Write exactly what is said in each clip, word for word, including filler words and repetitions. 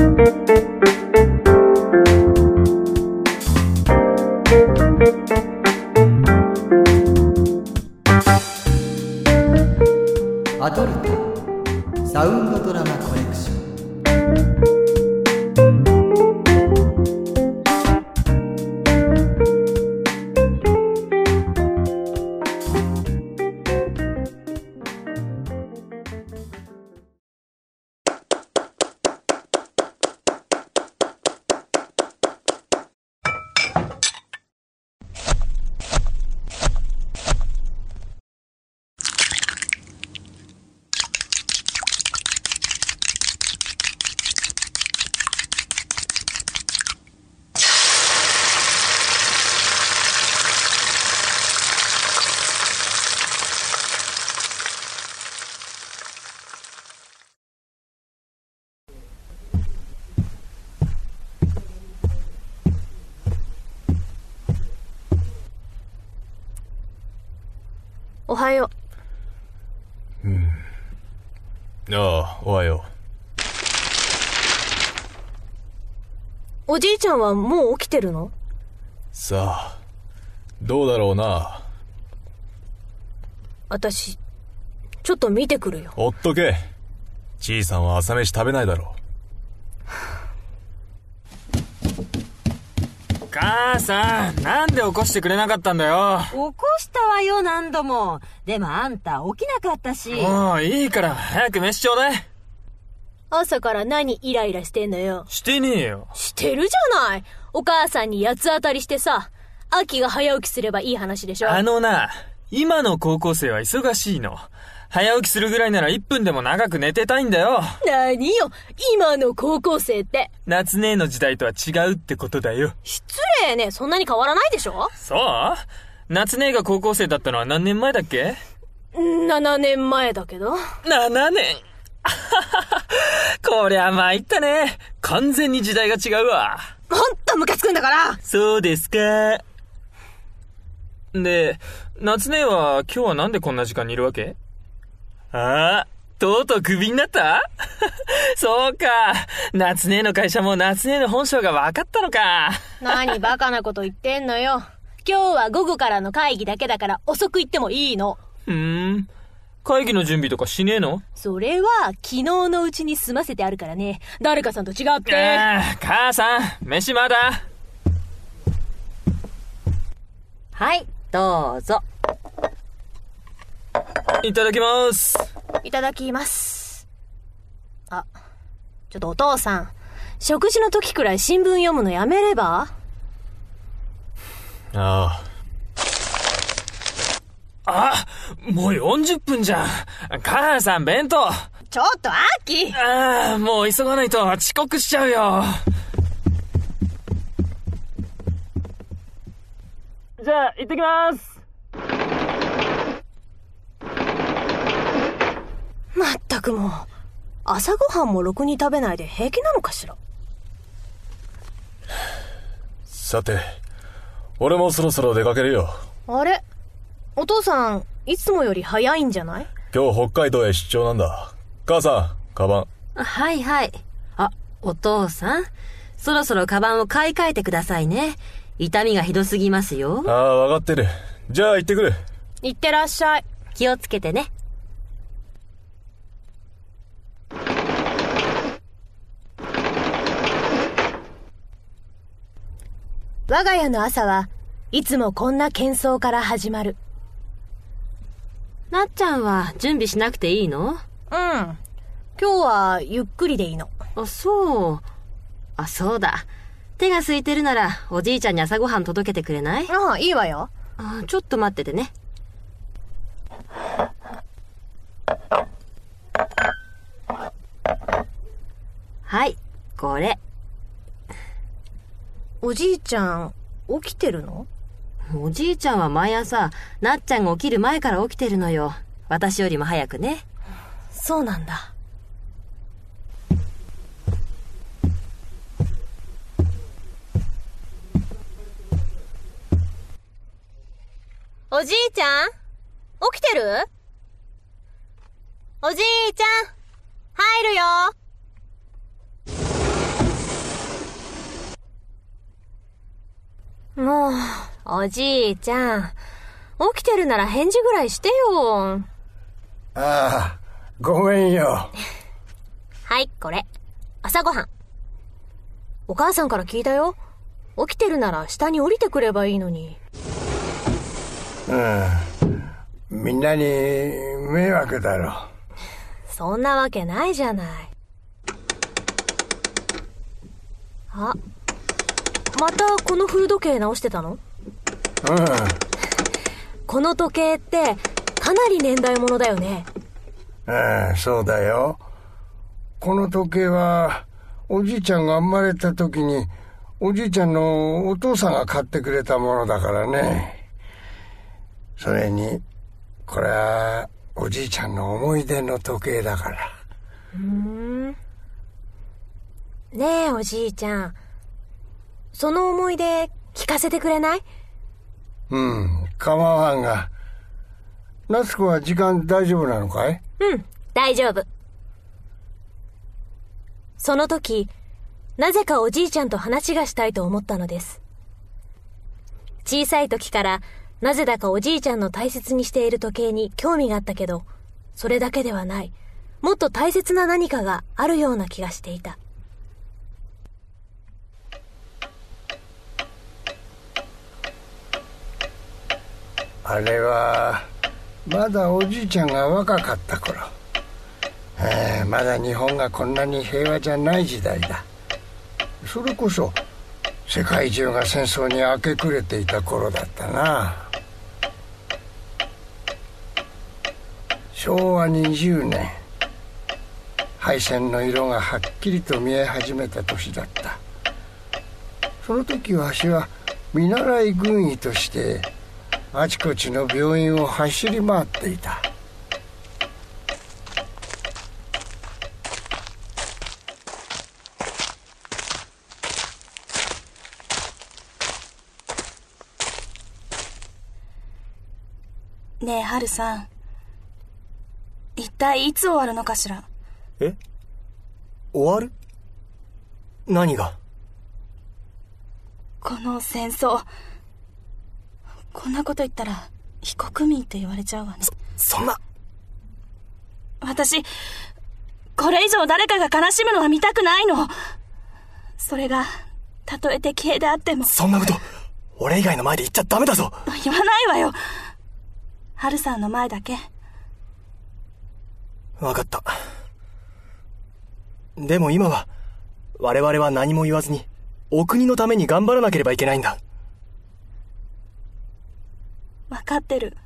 アドルトサウンドドラマコレクション。 おはよう。うん。ああ、おはよう。おじいちゃんはもう起きてるの？ さあ、どうだろうな。 私、ちょっと見てくるよ。 ほっとけ。じいさんは朝飯食べないだろう。 母さん、なんで起こしてくれなかったんだよ。 起こしたわよ、何度も。でもあんた起きなかったし。 もういいから早く飯ちょうだい。 朝から何イライラしてんのよ。 してねえよ。 してるじゃない。お母さんに八つ当たりしてさ、秋が早起きすればいい話でしょ。 あのな、今の高校生は忙しいの。早起きするぐらいならいっぷんでも長く寝てたいんだよ。 何よ、今の高校生って。 夏姉の時代とは違うってことだよ。 失礼ね、そんなに変わらないでしょ。 そう？夏姉が高校生だったのは何年前だっけ？ ななねんまえだけど。 ななねんこりゃ参ったね。完全に時代が違うわ。 ほんとムカつくんだから。 そうですか。で、夏姉は今日はなんでこんな時間にいるわけ？ああ、とうとうクビになったそうか。夏姉の会社も夏姉の本性が分かったのか。 何バカなこと言ってんのよ。今日は午後からの会議だけだから遅く行ってもいいの。 ふーん。会議の準備とかしねえの？ それは昨日のうちに済ませてあるからね。誰かさんと違って。 ああ、母さん、飯まだ？ はい、どうぞ。 いただきます。 いただきます。あ、ちょっとお父さん、食事の時くらい新聞読むのやめれば？ ああ。あ、もうよんじゅっぷんじゃん。母さん、弁当。 ちょっと、アキ。 ああ、もう急がないと遅刻しちゃうよ。じゃあ、行ってきます。 まったくもう、朝ごはんもろくに食べないで平気なのかしら。 さて、俺もそろそろ出かけるよ。 あれ？お父さん、いつもより早いんじゃない？ 今日北海道へ出張なんだ。母さん、カバン。 はいはい。あ、お父さん、そろそろカバンを買い替えてくださいね。痛みがひどすぎますよ。 ああ、わかってる。じゃあ行ってくる。 いってらっしゃい。 気をつけてね。 我が家の朝はいつもこんな喧騒から始まる。 なっちゃんは準備しなくていいの？ うん。今日はゆっくりでいいの。 あ、そう。あ、そうだ。手が空いてるならおじいちゃんに朝ごはん届けてくれない？ ああ、いいわよ。 あ、ちょっと待っててね。はい、これ。 おじいちゃん、起きてるの？ おじいちゃんは毎朝、なっちゃんが起きる前から起きてるのよ。私よりも早くね。 そうなんだ。おじいちゃん？起きてる？おじいちゃん、入るよ。 おじいちゃん、起きてるなら返事ぐらいしてよ。 ああ、ごめんよ。 はい、これ。朝ごはん。お母さんから聞いたよ。起きてるなら下に降りてくればいいのに。 うん。みんなに迷惑だろ。 そんなわけないじゃない。あ、またこの古時計直してたの？ うん。 この時計ってかなり年代物だよね。 うん、そうだよ。この時計はおじいちゃんが生まれた時におじいちゃんのお父さんが買ってくれたものだからね。それにこれはおじいちゃんの思い出の時計だから。 うーん。ねえおじいちゃん、その思い出聞かせてくれない？ うん、構わんが。夏子は時間大丈夫なのかい？ うん、大丈夫。その時、なぜかおじいちゃんと話がしたいと思ったのです。小さい時からなぜだかおじいちゃんの大切にしている時計に興味があったけど、それだけではない、もっと大切な何かがあるような気がしていた。 あれはまだおじいちゃんが若かった頃、えー、まだ日本がこんなに平和じゃない時代だ。それこそ世界中が戦争に明け暮れていた頃だったな。しょうわにじゅうねん、敗戦の色がはっきりと見え始めた年だった。その時わしは見習い軍医としてあちこちの病院を走り回っていた。 ねえ、ハルさん。一体いつ終わるのかしら？ え？終わる？何が？ この戦争。こんなこと言ったら非国民って言われちゃうわね。 そ、そんな。 私、これ以上誰かが悲しむのは見たくないの。それが、たとえ敵兵であっても。 そんなこと、俺以外の前で言っちゃダメだぞ。 言わないわよ。ハルさんの前だけ。 わかった。でも今は、我々は何も言わずに、お国のために頑張らなければいけないんだ。 わかってる。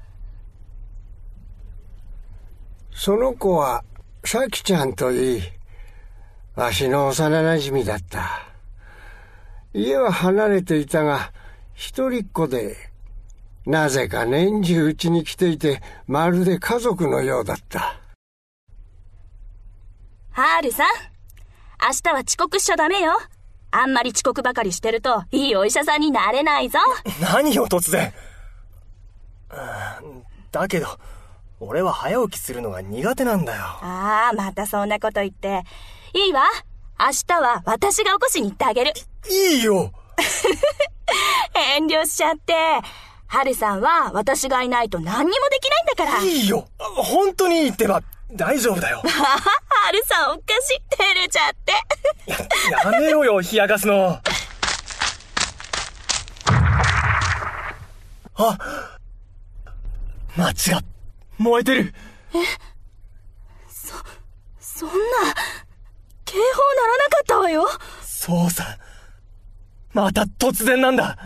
その子はさきちゃんといい、わしの幼なじみだった。家は離れていたが一人っ子で、なぜか年中うちに来ていて、まるで家族のようだった。 ハールさん、明日は遅刻しちゃダメよ。あんまり遅刻ばかりしてるといいお医者さんになれないぞ。 何よ突然。だけど俺は早起きするのが苦手なんだよ。 ああ、またそんなこと言って。いいわ、明日は私が起こしに行ってあげる。 いいよ。 遠慮しちゃって。ハルさんは私がいないと何にもできないんだから。 いいよ、本当にいいってば。大丈夫だよ。 ハルさんおかしい、照れちゃってや, やめろよ、冷やかすの。あ、町が燃えてる。 え、そそんな警報鳴らなかったわよ。 そうさ、また突然なんだ。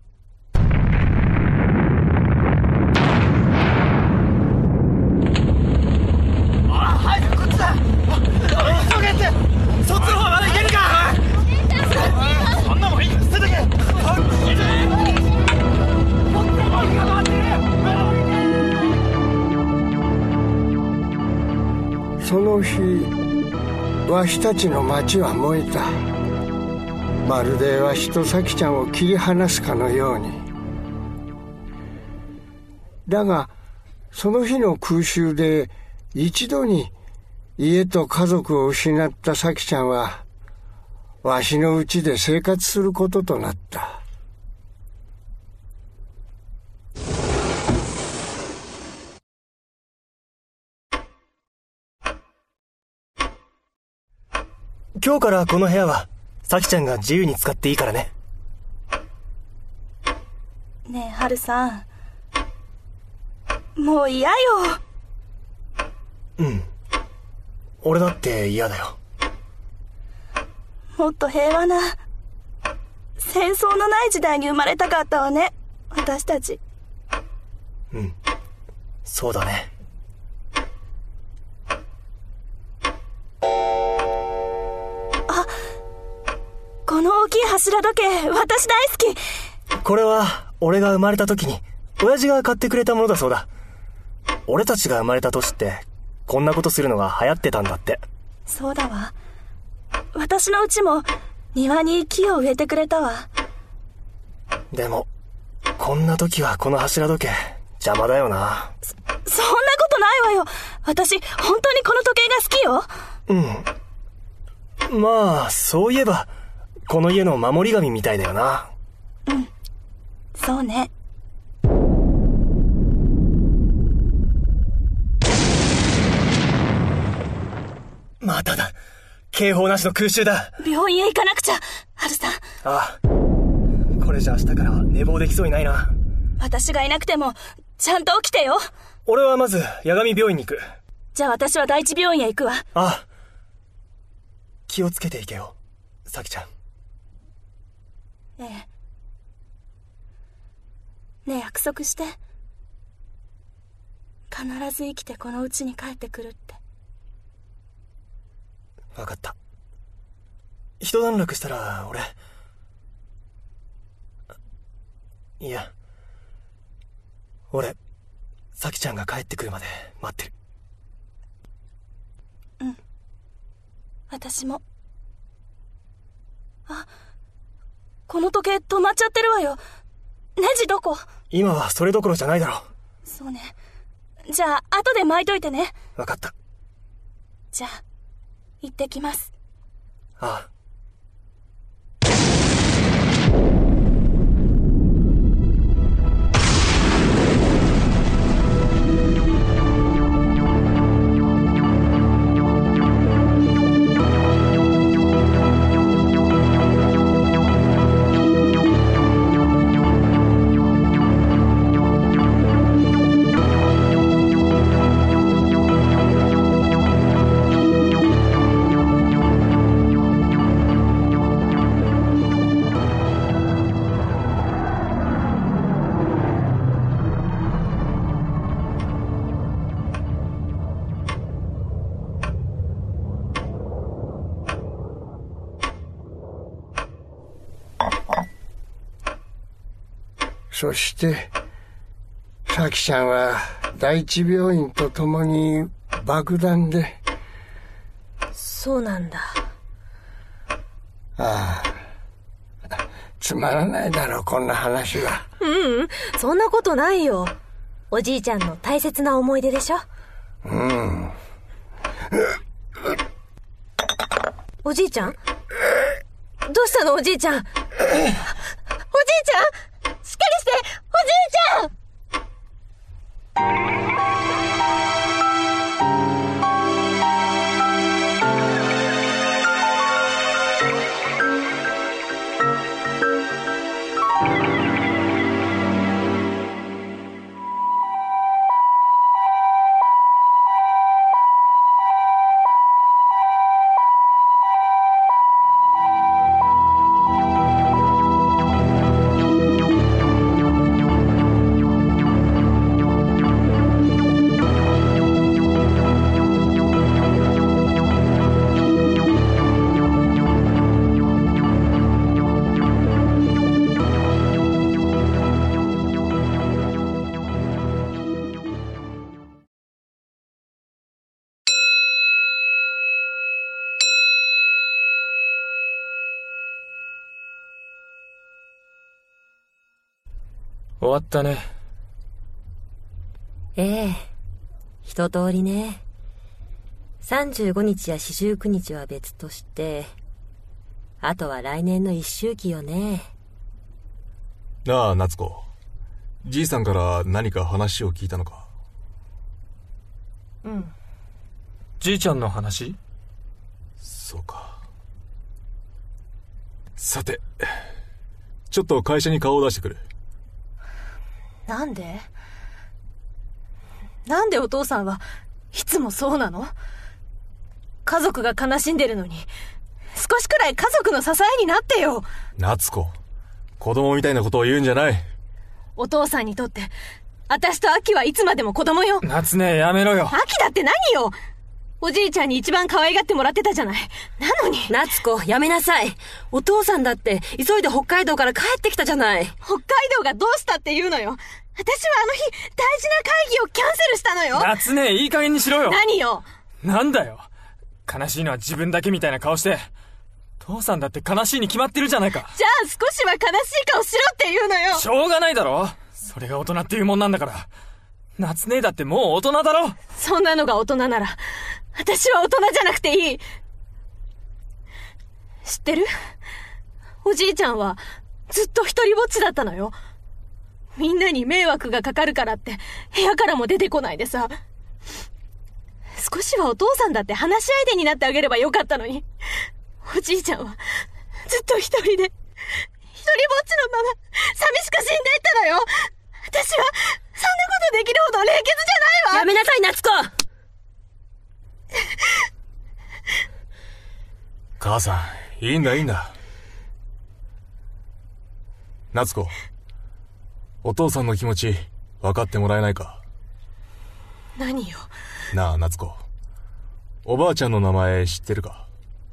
そっちの方まで行けるか。そんなもんいい、捨てとけ。 その日、わしたちの町は燃えた。まるでわしとさきちゃんを切り離すかのように。だがその日の空襲で一度に家と家族を失ったさきちゃんは、わしのうちで生活することとなった。 今日からこの部屋は、咲ちゃんが自由に使っていいからね。 ねえ、春さん。もう嫌よ。 うん。俺だって嫌だよ。 もっと平和な、戦争のない時代に生まれたかったわね、私たち。 うん。そうだね。 あ、この大きい柱時計、私大好き。 これは、俺が生まれた時に、親父が買ってくれたものだそうだ。俺たちが生まれた年って、こんなことするのが流行ってたんだって。 そうだわ。私のうちも、庭に木を植えてくれたわ。 でも、こんな時はこの柱時計、邪魔だよな。 そ、そんなことないわよ。私、本当にこの時計が好きよ。 うん。まあ、そういえば、この家の守り神みたいだよな。 うん。そうね。 まただ。警報なしの空襲だ。 病院へ行かなくちゃ、春さん。 ああ。これじゃ明日からは寝坊できそうにないな。 私がいなくても、ちゃんと起きてよ。 俺はまず、八神病院に行く。 じゃあ私は第一病院へ行くわ。 ああ。気をつけていけよ、咲ちゃん。 ええ。ねえ、約束して。必ず生きてこの家に帰ってくるって。 わかった。一段落したら、俺。いや。俺、咲ちゃんが帰ってくるまで待ってる。 うん。私も。あ、この時計止まっちゃってるわよ。ネジどこ？ 今はそれどころじゃないだろう。 そうね。じゃあ、後で巻いといてね。 わかった。 じゃあ、行ってきます。 ああ。 そして、咲ちゃんは第一病院と共に爆弾で。 そうなんだ。 ああ。つまらないだろう、こんな話は。 ううん、そんなことないよ。おじいちゃんの大切な思い出でしょ。 うん。 おじいちゃん？どうしたのおじいちゃん？おじいちゃん？しっかりして！おじいちゃん！ 終わったね。 ええ、一通りね。さんじゅうごにちや四十九日は別として、あとは来年の一周期よね。 なあ、夏子。じいさんから何か話を聞いたのか？ うん。 じいちゃんの話？ そうか。 さて、ちょっと会社に顔を出してくる。 なんでなんでお父さんはいつもそうなの？家族が悲しんでるのに、少しくらい家族の支えになってよ。 夏子、子供みたいなことを言うんじゃない。 お父さんにとって、私と秋はいつまでも子供よ。 夏ね、やめろよ。 秋だって何よ。おじいちゃんに一番可愛がってもらってたじゃない。なのに。 夏子、やめなさい。お父さんだって急いで北海道から帰ってきたじゃない。 北海道がどうしたって言うのよ。私はあの日、大事な会議をキャンセルしたのよ。 夏ね、いい加減にしろよ。 何よ。 なんだよ。悲しいのは自分だけみたいな顔して。父さんだって悲しいに決まってるじゃないか。 じゃあ少しは悲しい顔しろって言うのよ。 しょうがないだろ。それが大人っていうもんなんだから。夏姉だってもう大人だろ。 そんなのが大人なら、私は大人じゃなくていい。知ってる？おじいちゃんはずっと一人ぼっちだったのよ。みんなに迷惑がかかるからって部屋からも出てこないでさ。少しはお父さんだって話し相手になってあげればよかったのに、おじいちゃんはずっと一人で一人ぼっちのまま寂しく死んでいったのよ。私はそんなことできるほど冷血じゃないわ。 やめなさい、夏子。 母さん、いいんだいいんだ。夏子、お父さんの気持ち分かってもらえないか。 何よ。 なあ夏子、おばあちゃんの名前知ってるか。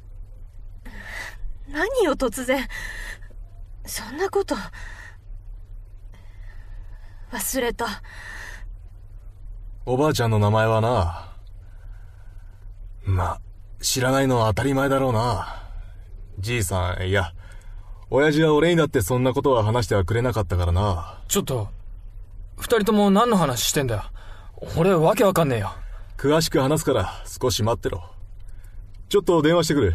何よ突然。そんなこと忘れた。 おばあちゃんの名前はな、ま、知らないのは当たり前だろうな。じいさん、いや親父は俺にだってそんなことは話してはくれなかったからな。 ちょっと二人とも何の話してんだよ。俺わけわかんねえよ。 詳しく話すから少し待ってろ。ちょっと電話してくる。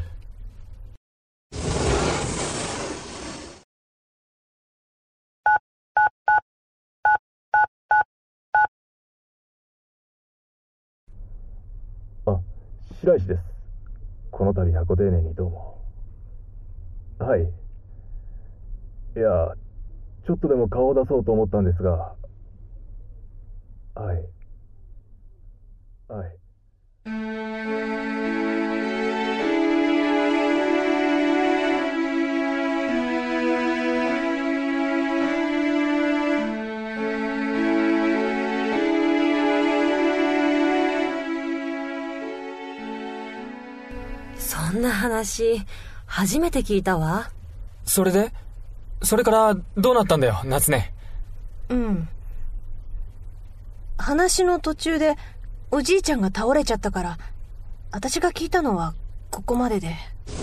あ、白石です。この度箱丁寧にどうも。はい。いや、ちょっとでも顔を出そうと思ったんですが、はい。はい。 そんな話、初めて聞いたわ。 それでそれからどうなったんだよ、夏ね。 うん。話の途中でおじいちゃんが倒れちゃったから、私が聞いたのはここまでで。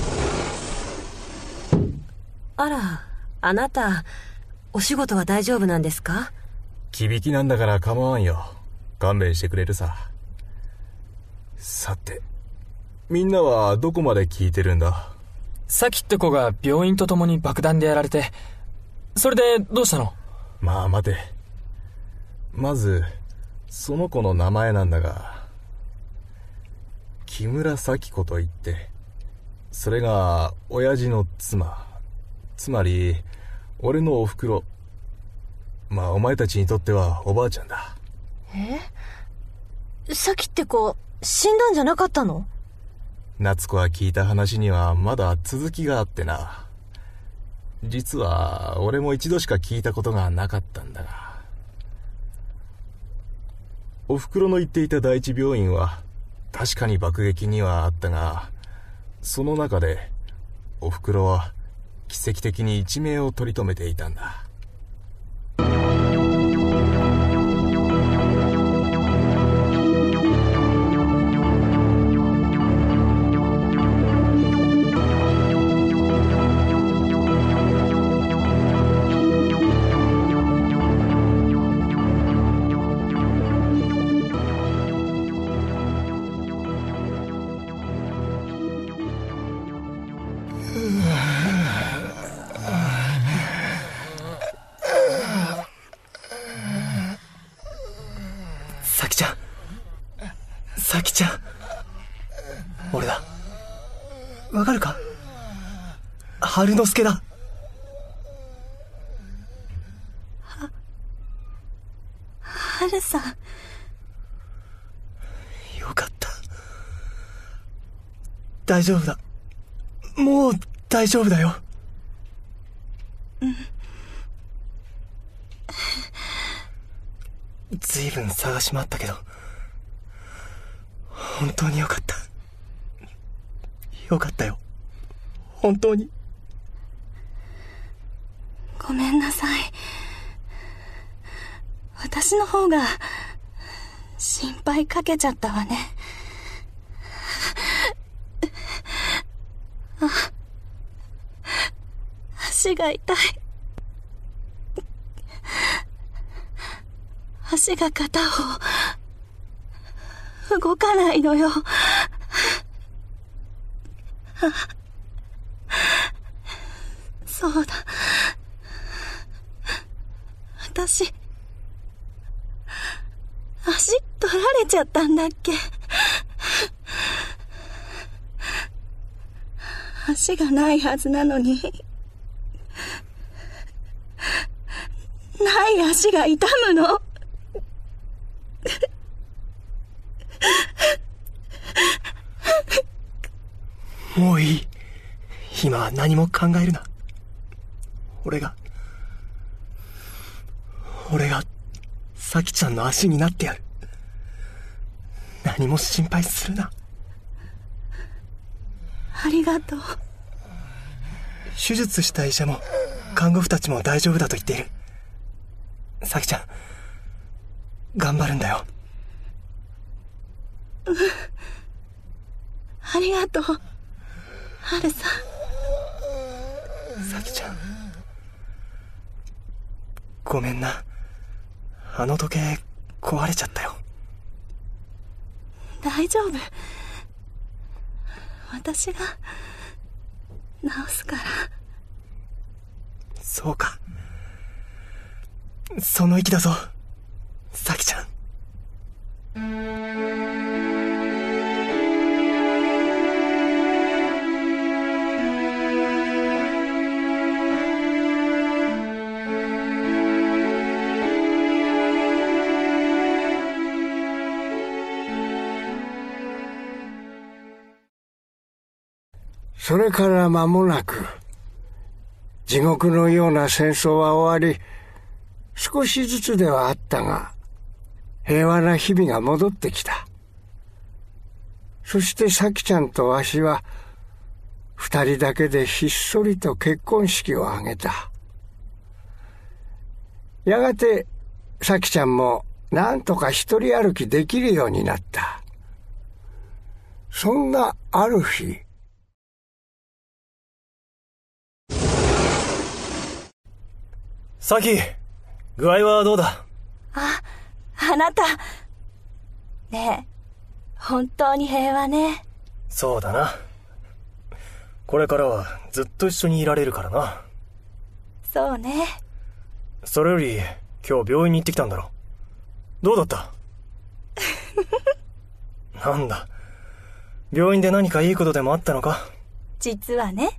あら、あなた、お仕事は大丈夫なんですか？ 気引きなんだから構わんよ。勘弁してくれるさ。さて、みんなはどこまで聞いてるんだ？ さきって子が病院と共に爆弾でやられて、それでどうしたの？ まあ待て。まずその子の名前なんだが、木村咲子といって、それが親父の妻、つまり俺のおふくろ。まあお前たちにとってはおばあちゃんだ。 え？さきって子死んだんじゃなかったの？ 夏子が聞いた話にはまだ続きがあってな。実は俺も一度しか聞いたことがなかったんだが、おふくろの言っていた第一病院は確かに爆撃にはあったが、その中でおふくろは奇跡的に一命を取り留めていたんだ。 咲ちゃん、咲ちゃん、俺だ。わかるか？あ、 春之助だ。 は、春さん。 よかった。大丈夫だ。もう大丈夫だよ。 うん。 ずいぶん探し回ったけど、本当によかった。よかったよ。本当に。 ごめんなさい。私の方が心配かけちゃったわね。あ、足が痛い。足が片方動かないのよ。そうだ。私、足取られちゃったんだっけ。足がないはずなのに、ない足が痛むの。 もういい。今は何も考えるな。俺が、俺が、咲ちゃんの足になってやる。何も心配するな。 ありがとう。 手術した医者も、看護婦たちも大丈夫だと言っている。咲ちゃん、頑張るんだよ。 うん。ありがとう。春さん。咲ちゃん。ごめんな。あの時計壊れちゃったよ。 大丈夫。私が直すから。 そうか。その意気だぞ、咲ちゃん。 それから間もなく、地獄のような戦争は終わり、少しずつではあったが、平和な日々が戻ってきた。そして咲ちゃんとわしは、二人だけでひっそりと結婚式を挙げた。やがて、咲ちゃんもなんとか一人歩きできるようになった。そんなある日、 サキ、具合はどうだ？ あ、あなた。ねえ、本当に平和ね。 そうだな。これからはずっと一緒にいられるからな。 そうね。 それより、今日病院に行ってきたんだろ。どうだったなんだ、病院で何かいいことでもあったのか？ 実はね。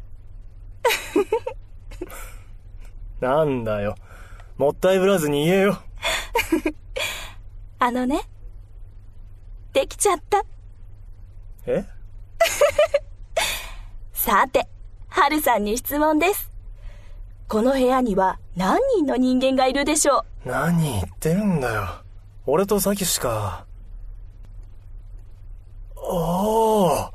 なんだよ、もったいぶらずに言えよ。 あのね、できちゃった。 え？ さて、春さんに質問です。この部屋には何人の人間がいるでしょう？何言ってるんだよ。俺とサキしか。おー。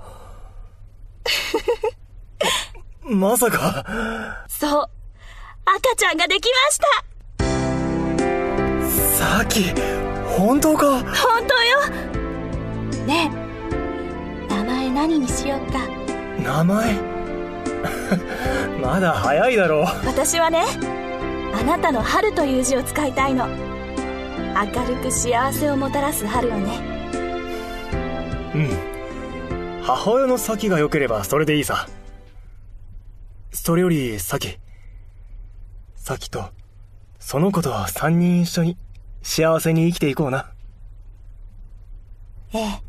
まさか。 そう。赤ちゃんができました。 サキ、本当か？ 本当よ。ねえ、名前何にしようか。 名前まだ早いだろう。 私はね、あなたの春という字を使いたいの。明るく幸せをもたらす春をね。 うん、母親のサキが良ければそれでいいさ。それよりサキ、サキとその子と三人一緒に幸せに生きていこうな。 ええ。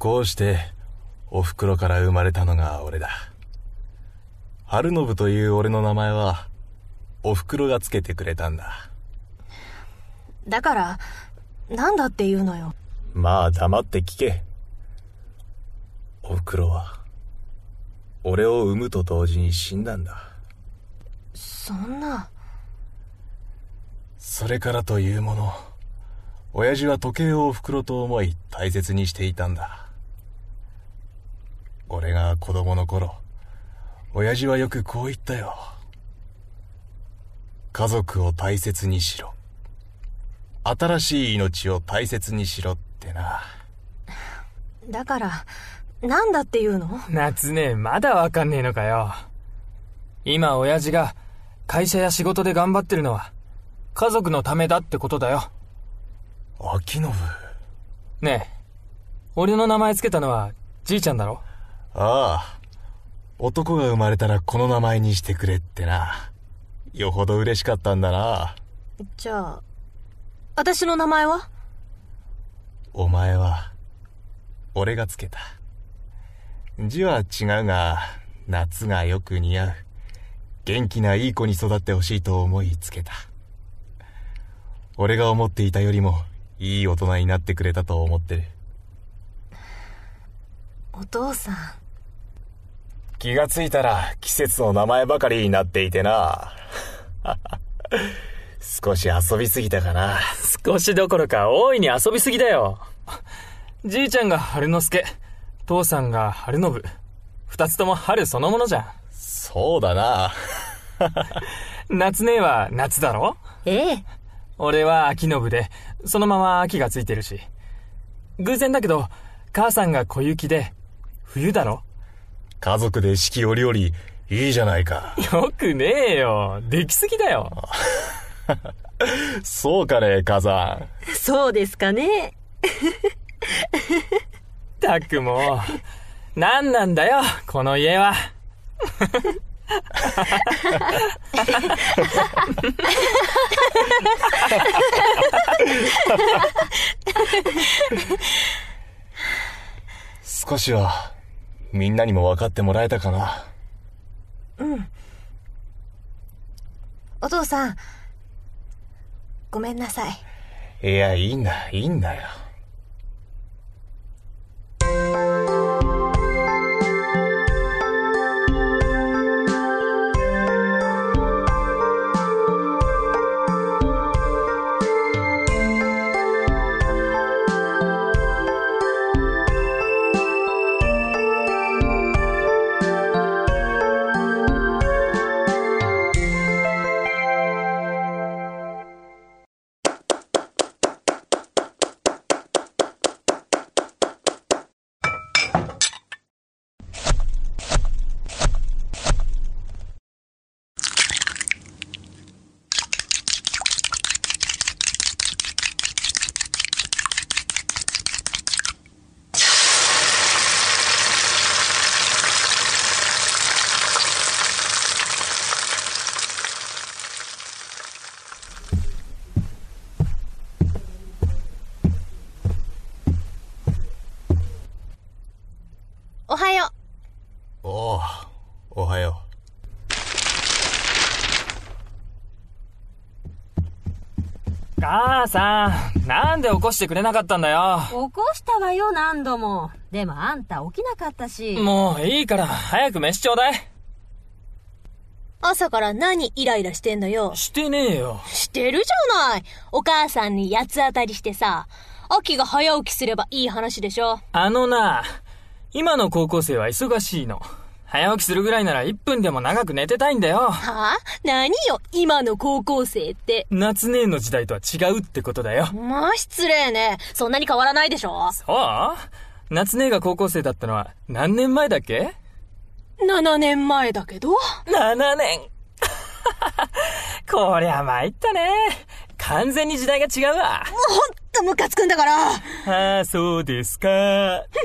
こうしてお袋から生まれたのが俺だ。春信という俺の名前はお袋がつけてくれたんだ。 だからなんだっていうのよ。 まあ黙って聞け。お袋は俺を産むと同時に死んだんだ。 そんな。 それからというもの、親父は時計をお袋と思い大切にしていたんだ。俺が子供の頃、親父はよくこう言ったよ。家族を大切にしろ。新しい命を大切にしろってな。 だからなんだっていうの？ 夏ね、まだわかんねえのかよ。今親父が会社や仕事で頑張ってるのは家族のためだってことだよ。 秋信。 ねえ、俺の名前つけたのはじいちゃんだろ？ ああ、男が生まれたらこの名前にしてくれってな。よほど嬉しかったんだな。 じゃあ私の名前は？ お前は俺がつけた。字は違うが夏がよく似合う。元気ないい子に育ってほしいと思いつけた。俺が思っていたよりもいい大人になってくれたと思ってる。 お父さん。 気がついたら季節の名前ばかりになっていてな。少し遊びすぎたかな。 少しどころか大いに遊びすぎだよ。じいちゃんが春之助、父さんが春信。二つとも春そのものじゃん。 そうだな。 夏姉は夏だろ？ ええ。 俺は秋信で、そのまま秋がついてるし。偶然だけど、母さんが小雪で、冬だろ？ 家族で四季折々、いいじゃないか。 よくねえよ。できすぎだよ。 そうかね、母さん。そうですかね。 たくもう、なんなんだよ、この家は。 少しはみんなにも分かってもらえたかな。 うん。お父さん、ごめんなさい。 いや、いいんだ、いいんだよ。 おはよう。おう、おはよう。母さん、なんで起こしてくれなかったんだよ。 起こしたわよ、何度も。でもあんた起きなかったし。 もういいから、早く飯ちょうだい。 朝から何イライラしてんのよ。 してねえよ。 してるじゃない。お母さんに八つ当たりしてさ、秋が早起きすればいい話でしょ。 あのな、今の高校生は忙しいの。早起きするぐらいならいっぷんでも長く寝てたいんだよ。 はぁ？何よ、今の高校生って。 夏姉の時代とは違うってことだよ。 まあ失礼ね。そんなに変わらないでしょ。 そう？夏姉が高校生だったのは何年前だっけ？ ななねんまえだけど。 ななねん。こりゃ参ったね。完全に時代が違うわ。 もうほんとムカつくんだから。 ああ、そうですか。って、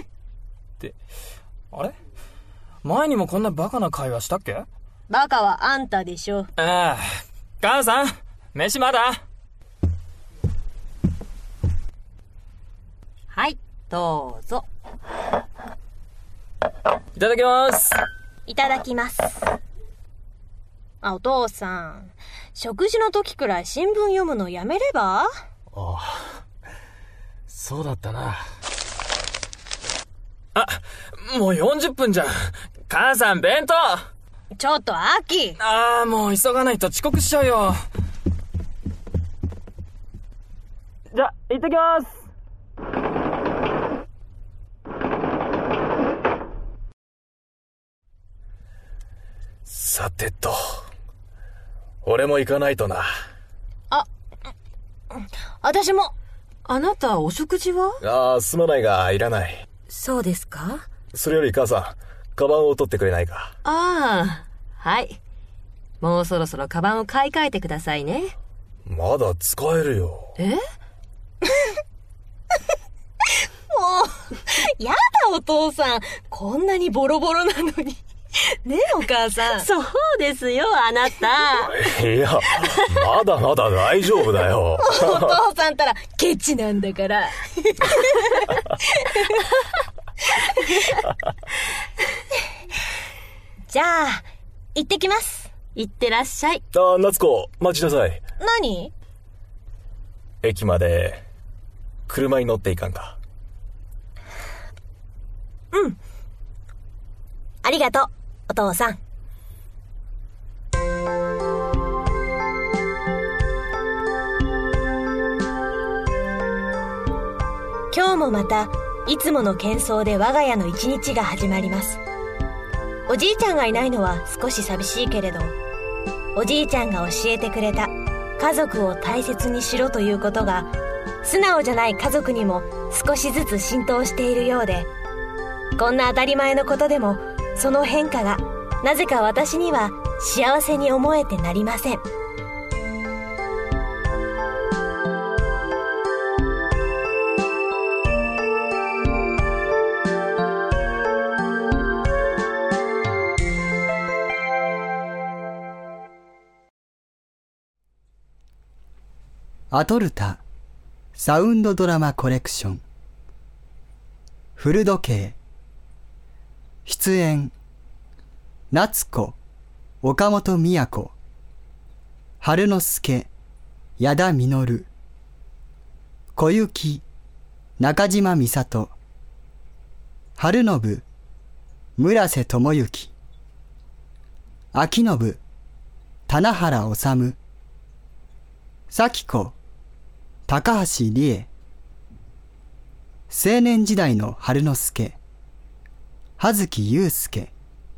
あれ？前にもこんなバカな会話したっけ？ バカはあんたでしょ。 ああ、母さん、飯まだ？ はい、どうぞ。 いただきます。 いただきます。あ、お父さん、食事の時くらい新聞読むのやめれば？ ああ、そうだったな。 あ、もうよんじゅっぷんじゃん。母さん、弁当。 ちょっと、アキ。 ああ、もう急がないと遅刻しちゃうよ。じゃ、行ってきます。 さてと、俺も行かないとな。 あ、私も。 あなたお食事は？ ああ、すまないがいらない。 そうですか？ それより母さん、カバンを取ってくれないか。 ああ、はい。もうそろそろカバンを買い替えてくださいね。 まだ使えるよ。 え？もう、 やだお父さん。こんなにボロボロなのに。ねえお母さん。 そうですよ、あなた。 いや、まだまだ大丈夫だよ。 お父さんたらケチなんだから。じゃあ、行ってきます。 行ってらっしゃい。 ああ、夏子、待ちなさい。 何？ 駅まで、車に乗っていかんか。 うん。ありがとう、お父さん。今日もまた、いつもの喧騒で我が家の一日が始まります。おじいちゃんがいないのは少し寂しいけれど、おじいちゃんが教えてくれた家族を大切にしろということが、素直じゃない家族にも少しずつ浸透しているようで、こんな当たり前のことでも、その変化がなぜか私には幸せに思えてなりません。 アトルタサウンドドラマコレクション古時計。出演夏子岡本都、春之助矢田実、小雪中島美里、春信村瀬智之、秋信棚原治、咲子高橋理恵、青年時代の春之助葉月祐介、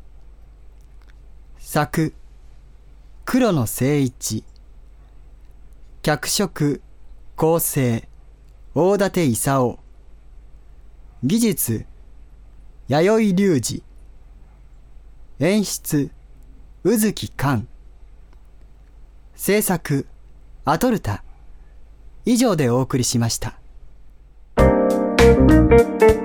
作黒野誠一、脚色構成大館勲、技術弥生隆二、演出宇月寛、制作アトルタ。以上でお送りしました。